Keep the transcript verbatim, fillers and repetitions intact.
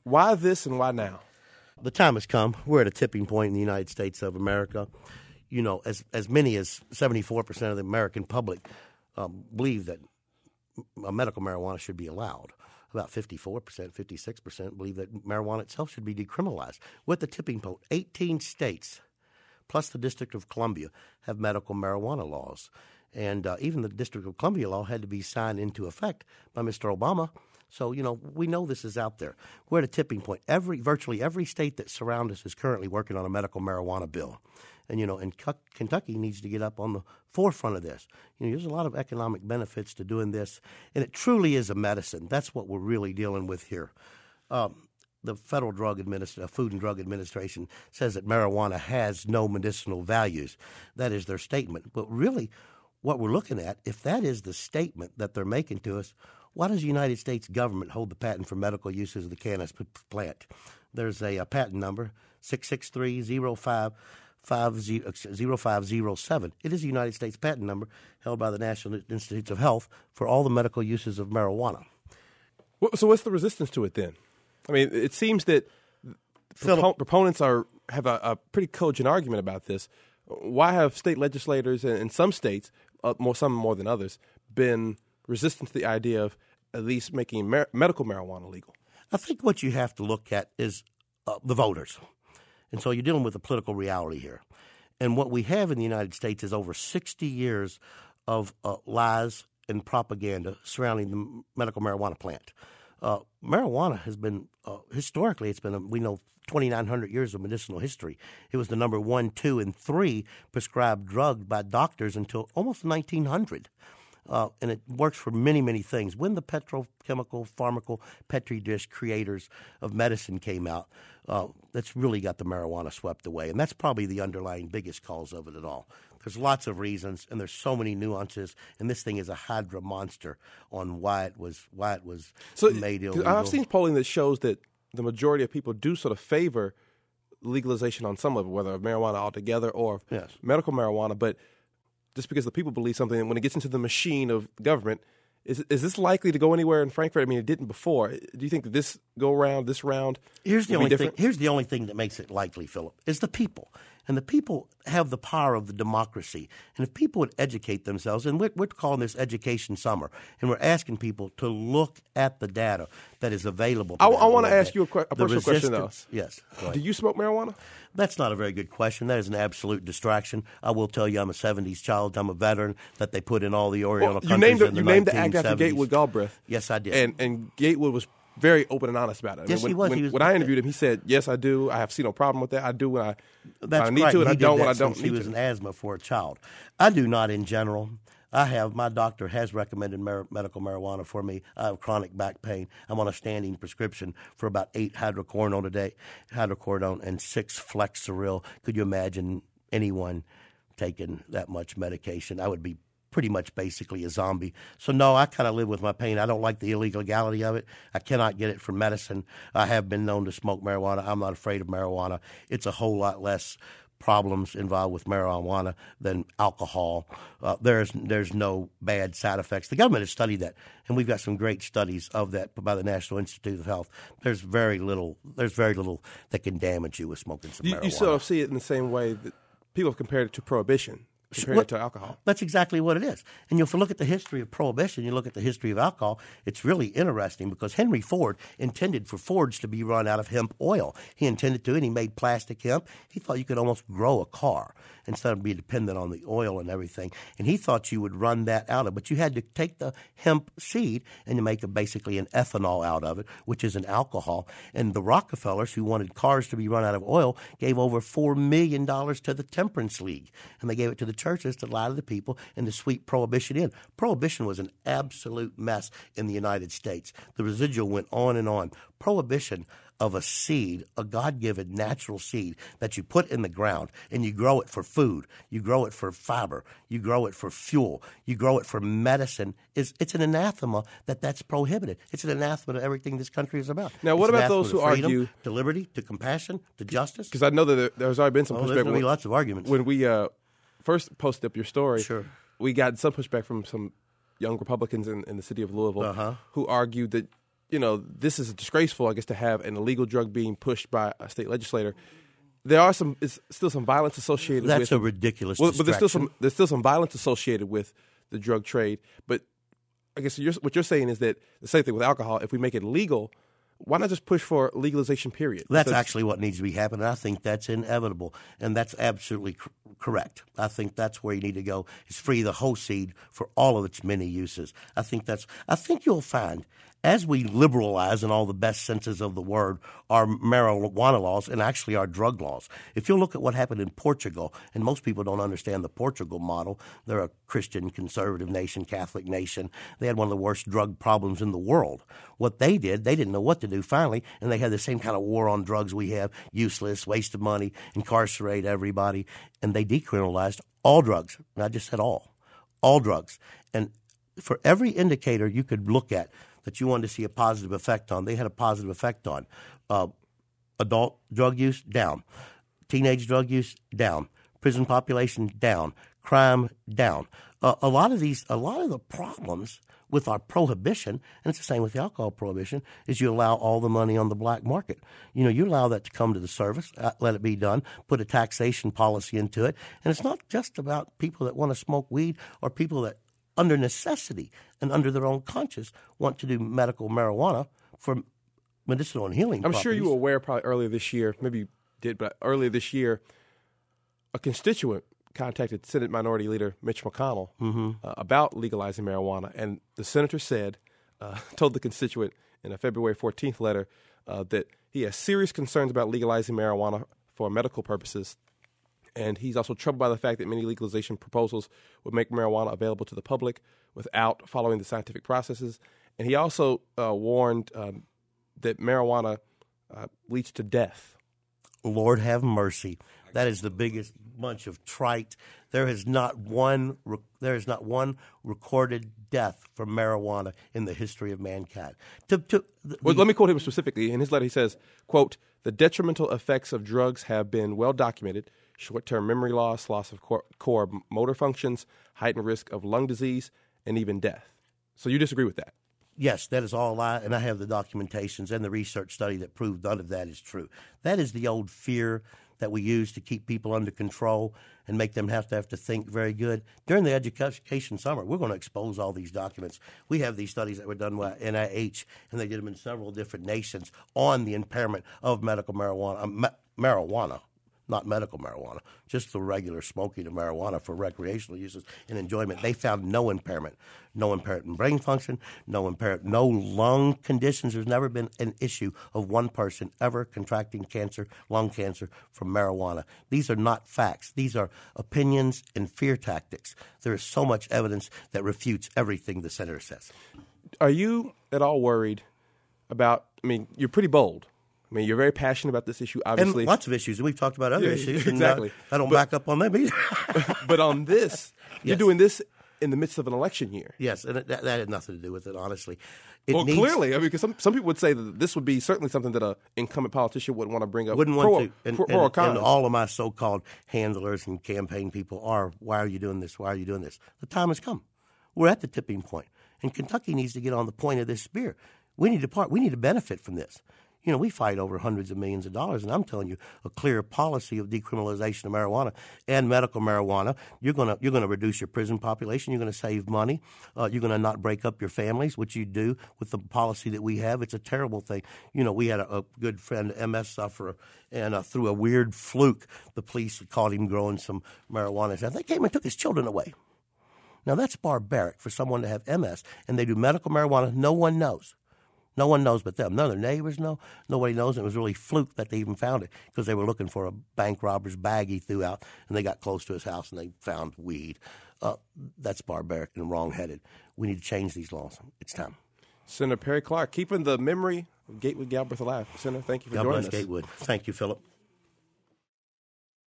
Why this and why now? The time has come. We're at a tipping point in the United States of America. You know, as as many as seventy-four percent of the American public um, believe that m- medical marijuana should be allowed. About fifty-four percent, fifty-six percent believe that marijuana itself should be decriminalized. We're at the tipping point. eighteen states, plus the District of Columbia, have medical marijuana laws. And uh, even the District of Columbia law had to be signed into effect by Mister Obama. So, you know, we know this is out there. We're at a tipping point. Every virtually every state that surrounds us is currently working on a medical marijuana bill. And, you know, and C- Kentucky needs to get up on the forefront of this. You know, there's a lot of economic benefits to doing this, and it truly is a medicine. That's what we're really dealing with here. Um, the Federal Drug Administration, Food and Drug Administration says that marijuana has no medicinal values. That is their statement. But really, what we're looking at, if that is the statement that they're making to us, why does the United States government hold the patent for medical uses of the cannabis p- plant? There's a, a patent number, six six three zero five five zero five zero seven. It is a United States patent number held by the National Institutes of Health for all the medical uses of marijuana. So what's the resistance to it then? I mean, it seems that propo- proponents are have a, a pretty cogent argument about this. Why have state legislators in, in some states, uh, more some more than others, been resistant to the idea of at least making mar- medical marijuana legal? I think what you have to look at is uh, the voters. And so you're dealing with a political reality here. And what we have in the United States is over sixty years of uh, lies and propaganda surrounding the medical marijuana plant. Uh, marijuana has been, uh, historically, it's been, a, we know, twenty-nine hundred years of medicinal history. It was the number one, two, and three prescribed drug by doctors until almost nineteen hundred. Uh, and it works for many, many things. When the petrochemical, pharmacal, Petri dish creators of medicine came out, uh, that's really got the marijuana swept away. And that's probably the underlying biggest cause of it at all. There's lots of reasons, and there's so many nuances, and this thing is a hydra monster on why it was why it was so, made illegal. I've seen polling that shows that the majority of people do sort of favor legalization on some level, whether of marijuana altogether or yes. medical marijuana, but just because the people believe something, and when it gets into the machine of government, is is this likely to go anywhere in Frankfurt? I mean, it didn't before. Do you think that this go round, this round, here's the will only be thing. different? Here's the only thing that makes it likely, Philip, is the people. And the people have the power of the democracy. And if people would educate themselves, and we're, we're calling this Education Summer, and we're asking people to look at the data that is available to I, them. I want to Look ask at you a, que- a the personal question, though. resistance- Yes. go ahead. Do you smoke marijuana? That's not a very good question. That is an absolute distraction. I will tell you I'm a seventies child. I'm a veteran that they put in all the Oriental Well, you countries named the, in the you named the act nineteen after seventies. Gatewood Galbraith. Yes, I did. And and Gatewood was very open and honest about it. I Yes, mean, when, he was. When, He was- when I interviewed him, he said, "Yes, I do. I have seen no problem with that. I do when I, That's when I need right. to, and He I did don't that when I don't since need he was to." an asthma for a child. I do not in general. I have, my doctor has recommended mar- medical marijuana for me. I have chronic back pain. I'm on a standing prescription for about eight hydrocodone a day, hydrocodone and six Flexeril. Could you imagine anyone taking that much medication? I would be pretty much basically a zombie. So, no, I kind of live with my pain. I don't like the illegality of it. I cannot get it from medicine. I have been known to smoke marijuana. I'm not afraid of marijuana. It's a whole lot less problems involved with marijuana than alcohol. Uh, there's there's no bad side effects. The government has studied that, and we've got some great studies of that by the National Institute of Health. There's very little there's very little that can damage you with smoking some You, marijuana. you sort of see it in the same way that people have compared it to prohibition, compared What- it to alcohol. That's exactly what it is. And if you look at the history of Prohibition, you look at the history of alcohol, it's really interesting because Henry Ford intended for Fords to be run out of hemp oil. He intended to, and he made plastic hemp. He thought you could almost grow a car instead of being dependent on the oil and everything. And he thought you would run that out of it. But you had to take the hemp seed and you make a, basically an ethanol out of it, which is an alcohol. And the Rockefellers, who wanted cars to be run out of oil, gave over four million dollars to the Temperance League. And they gave it to the churches to lie to the people and to sweep Prohibition in. Prohibition was an absolute mess in the United States. The residual went on and on. Prohibition of a seed, a God-given natural seed that you put in the ground and you grow it for food, you grow it for fiber, you grow it for fuel, you grow it for medicine, is it's an anathema that that's prohibited. It's an anathema to everything this country is about. Now, what It's an about those anathema who to freedom, argue- to liberty, to compassion, to justice? Because I know that there, there's already been some Oh, there's pushback. going to be when- lots of arguments. When we uh, first posted up your story, Sure. we got some pushback from some young Republicans in, in the city of Louisville Uh-huh. who argued that you know, this is disgraceful, I guess, to have an illegal drug being pushed by a state legislator. There are some, it's still some violence associated That's with. That's a ridiculous well, distraction. But there's still some, there's still some violence associated with the drug trade. But I guess you're, what you're saying is that the same thing with alcohol. If we make it legal, why not just push for legalization, period? That's so actually what needs to be happening. I think that's inevitable, and that's absolutely cr- correct. I think that's where you need to go, is free the whole seed for all of its many uses. I think that's. I think you'll find, as we liberalize in all the best senses of the word our marijuana laws and actually our drug laws. If you look at what happened in Portugal, and most people don't understand the Portugal model, they're a Christian conservative nation, Catholic nation. They had one of the worst drug problems in the world. What they did, they didn't know what to do finally, and they had the same kind of war on drugs we have, useless, waste of money, incarcerate everybody, and they decriminalized all drugs. And I just said all, all drugs. And for every indicator you could look at that you wanted to see a positive effect on, they had a positive effect on. Uh, adult drug use, down. Teenage drug use, down. Prison population, down. Crime, down. Uh, a lot of these, a lot of the problems with our prohibition, and it's the same with the alcohol prohibition, is you allow all the money on the black market. You know, you allow that to come to the service, uh, let it be done, put a taxation policy into it, and it's not just about people that want to smoke weed or people that under necessity and under their own conscience want to do medical marijuana for medicinal and healing I'm properties. sure you were aware probably earlier this year, maybe you did, but earlier this year, a constituent contacted Senate Minority Leader Mitch McConnell mm-hmm. uh, about legalizing marijuana, and the senator said, uh, told the constituent in a February fourteenth letter uh, that he has serious concerns about legalizing marijuana for medical purposes. And he's also troubled by the fact that many legalization proposals would make marijuana available to the public without following the scientific processes. And he also uh, warned um, that marijuana uh, leads to death. Lord have mercy. That is the biggest bunch of trite. There is not one. There is not one recorded death from marijuana in the history of mankind. To, to, the, well, let me quote him specifically. In his letter, he says, "quote The detrimental effects of drugs have been well documented: short-term memory loss, loss of core, core motor functions, heightened risk of lung disease, and even death." So you disagree with that? Yes, that is all a lie, and I have the documentations and the research study that prove none of that is true. That is the old fear that we use to keep people under control and make them have to have to think very good. During the education summer, we're going to expose all these documents. We have these studies that were done by N I H, and they did them in several different nations on the impairment of medical marijuana, uh, ma- marijuana. Not medical marijuana, just the regular smoking of marijuana for recreational uses and enjoyment. They found no impairment, no impairment in brain function, no impairment, no lung conditions. There's never been an issue of one person ever contracting cancer, lung cancer, from marijuana. These are not facts. These are opinions and fear tactics. There is so much evidence that refutes everything the senator says. Are you at all worried about, I mean, you're pretty bold. I mean, you're very passionate about this issue, obviously. And lots of issues. We've talked about other yeah, issues. Exactly. And, uh, I don't but, back up on them either. But on this, you're yes. doing this in the midst of an election year. Yes, and that, that had nothing to do with it, honestly. It well, needs, clearly. I mean, because some, some people would say that this would be certainly something that an incumbent politician would want to bring up. Wouldn't pro, want to. And, pro, and, pro or con. and all of my so-called handlers and campaign people are, why are you doing this? Why are you doing this? The time has come. We're at the tipping point. And Kentucky needs to get on the point of this spear. We need to part. We need to benefit from this. You know, we fight over hundreds of millions of dollars, and I'm telling you, a clear policy of decriminalization of marijuana and medical marijuana, you're going to you're going to reduce your prison population. You're going to save money. Uh, you're going to not break up your families, which you do with the policy that we have. It's a terrible thing. You know, we had a, a good friend, M S sufferer, and uh, through a weird fluke, the police caught him growing some marijuana. And they came and took his children away. Now, that's barbaric for someone to have M S, and they do medical marijuana. No one knows. No one knows but them. None of their neighbors know. Nobody knows. It was really fluke that they even found it because they were looking for a bank robber's bag he threw out, and they got close to his house, and they found weed. Uh, that's barbaric and wrong-headed. We need to change these laws. It's time. Senator Perry Clark, keeping the memory of Gatewood Galbraith alive. Senator, thank you for God joining bless us. Gatewood. Thank you, Philip.